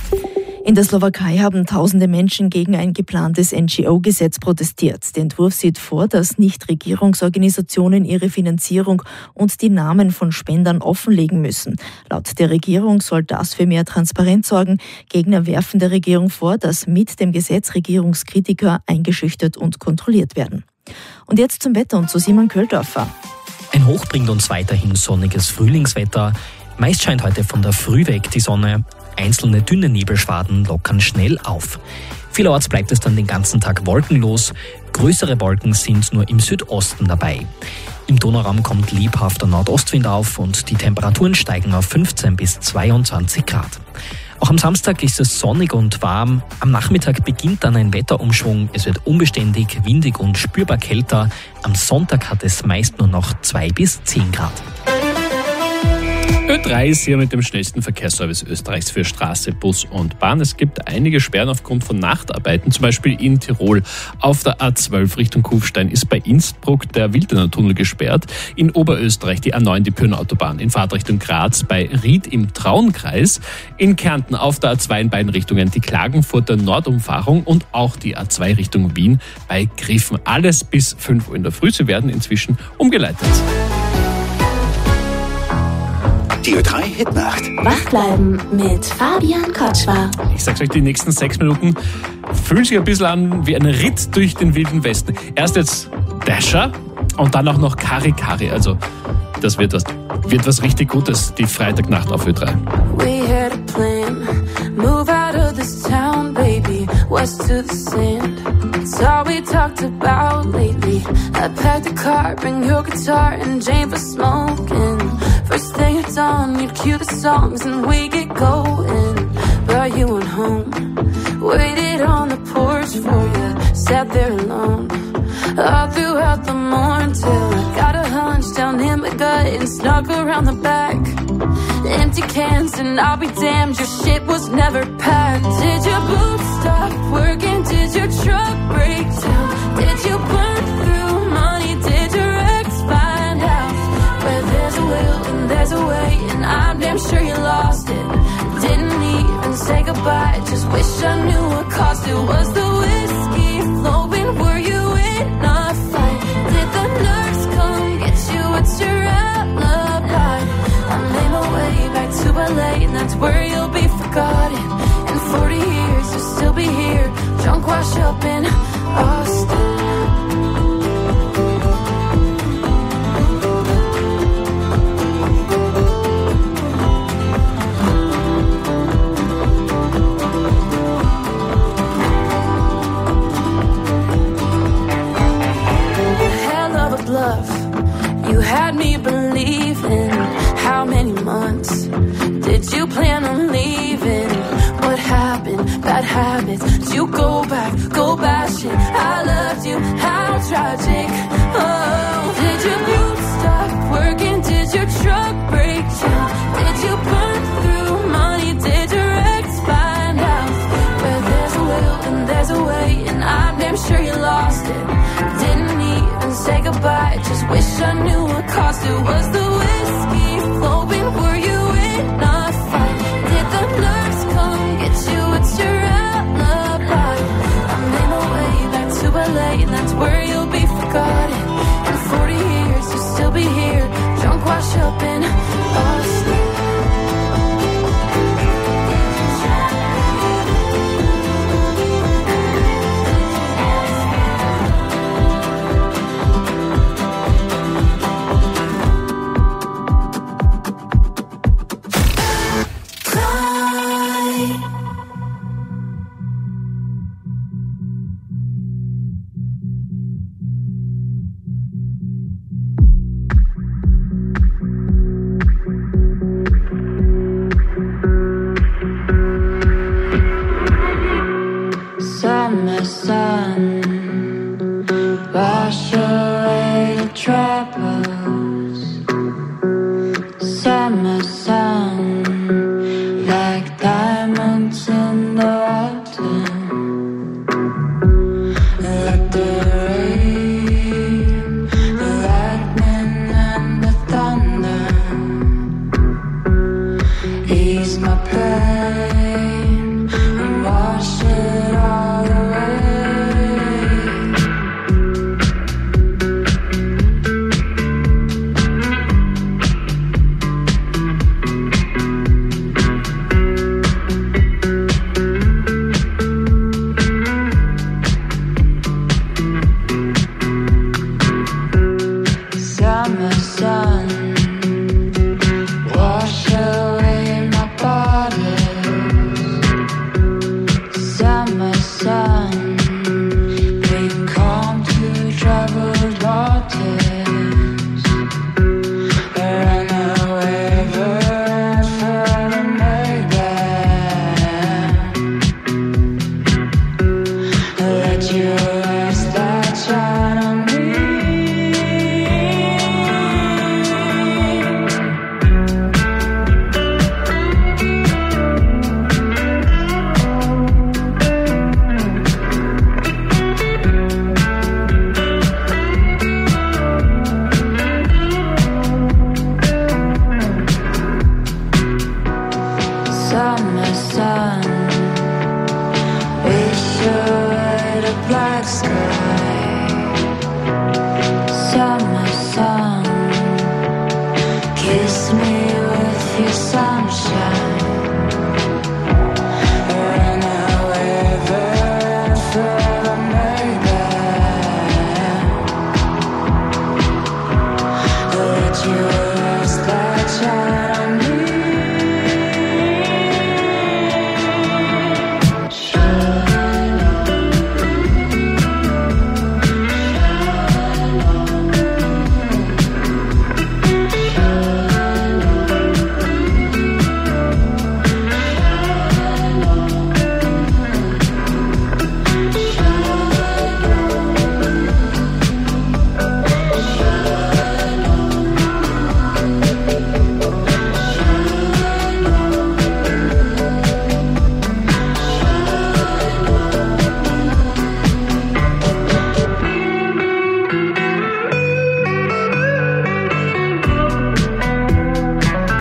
In der Slowakei haben tausende Menschen gegen ein geplantes NGO-Gesetz protestiert. Der Entwurf sieht vor, dass Nichtregierungsorganisationen ihre Finanzierung und die Namen von Spendern offenlegen müssen. Laut der Regierung soll das für mehr Transparenz sorgen. Gegner werfen der Regierung vor, dass mit dem Gesetz Regierungskritiker eingeschüchtert und kontrolliert werden. Und jetzt zum Wetter und zu Simon Köldorfer. Ein Hoch bringt uns weiterhin sonniges Frühlingswetter. Meist scheint heute von der Früh weg die Sonne. Einzelne dünne Nebelschwaden lockern schnell auf. Vielerorts bleibt es dann den ganzen Tag wolkenlos. Größere Wolken sind nur im Südosten dabei. Im Donauraum kommt lebhafter Nordostwind auf und die Temperaturen steigen auf 15 bis 22 Grad. Auch am Samstag ist es sonnig und warm. Am Nachmittag beginnt dann ein Wetterumschwung. Es wird unbeständig, windig und spürbar kälter. Am Sonntag hat es meist nur noch 2 bis 10 Grad. Ö3 ist hier mit dem schnellsten Verkehrsservice Österreichs für Straße, Bus und Bahn. Es gibt einige Sperren aufgrund von Nachtarbeiten, zum Beispiel in Tirol. Auf der A12 Richtung Kufstein ist bei Innsbruck der Wildener Tunnel gesperrt. In Oberösterreich die A9, die Pyrnenautobahn. In Fahrtrichtung Graz bei Ried im Traunkreis. In Kärnten auf der A2 in beiden Richtungen die Klagenfurter Nordumfahrung und auch die A2 Richtung Wien bei Griffen. Alles bis 5 Uhr in der Früh. Sie werden inzwischen umgeleitet. Die Ö3 Hitnacht. Wach bleiben mit Fabian Kotschwar. Ich sag's euch, die nächsten 6 Minuten fühlen sich ein bisschen an wie ein Ritt durch den Wilden Westen. Erst jetzt Dasher und dann auch noch Kari Kari. Also das wird was richtig Gutes, die Freitagnacht auf Ö3. We had a plan, move out of this town, baby, west to the sand. It's all we talked about lately. I packed the car, bring your guitar and Jane for smoking. First thing at dawn, you'd cue the songs and we get going. But you went home, waited on the porch for you, sat there alone. All throughout the morning till I got a hunch down in my gut and snuck around the back. Empty cans and I'll be damned, your shit was never packed. Did your boots stop working? Did your truck break down? Did you burn through money? Did your ex find out? Where there's a will and there's a way, and I'm damn sure you lost it. Didn't even say goodbye, just wish I knew what cost it. Was the whiskey flowing? Were you in a fight? Did the nurse come get you? What's your alibi? I made my way back to LA, and that's where you'll be forgotten. In 40 years you'll still be here, drunk, washed up in Austin. You had me believing. How many months did you plan on leaving? What happened? Bad habits. Did you go back, go bashing? I loved you, how tragic. Oh, did your boots stop working? Did your truck break down? Did you burn through money? Did your ex find out? Where there's a will and there's a way, and I'm damn sure you lost it. Didn't even say goodbye, just wish I knew what cost it. Was the whiskey flowing? Were you in a fight? Did the nurse come get you? What's your alibi? I made my way back to LA, and that's where you'll be forgotten. In 40 years you'll still be here, drunk, washed up in Austin.